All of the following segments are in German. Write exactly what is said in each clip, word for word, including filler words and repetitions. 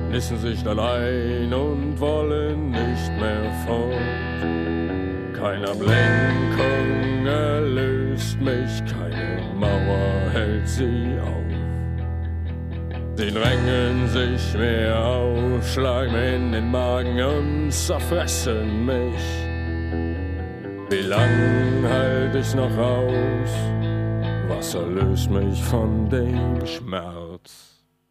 nissen sich allein und wollen nicht mehr fort. Keine Ablenkung erlöst mich, keine Mauer hält sie auf. Sie drängen sich mir auf, schlagen mir in den Magen und zerfressen mich. Wie lang halt ich's noch aus? Was erlöst mich von dem Schmerz?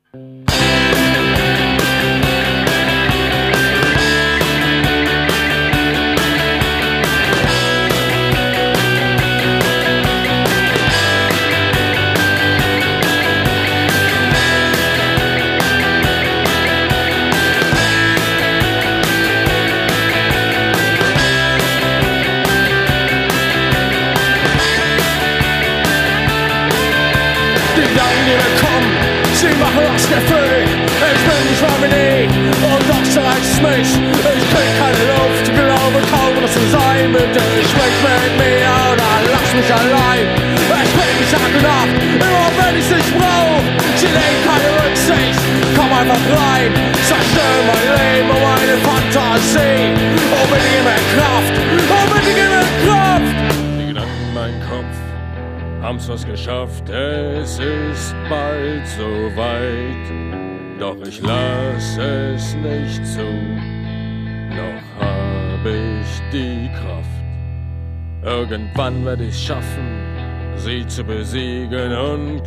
Sie machen das Gefühl, ich bin nicht mehr wie nie und doch zerreißt mich. Ich krieg keine Luft, glaube kaum, dass es sein wird. Ich sprich mit mir oder lass mich allein. Ich bin nicht Tag und Nacht, immer wenn ich dich brauch. Sie legen keine Rücksicht, komm einfach rein. Zerstör mein Leben und meine Fantasie. Oh bitte gib mir Kraft, oh bitte gib mir Kraft. Die Gedanken in meinem Kopf haben's was geschafft, es ist bald so weit. Doch ich lass es nicht zu, noch hab ich die Kraft. Irgendwann werd ich's schaffen, sie zu besiegen und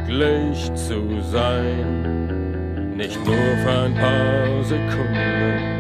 glücklich zu sein. Nicht nur für ein paar Sekunden,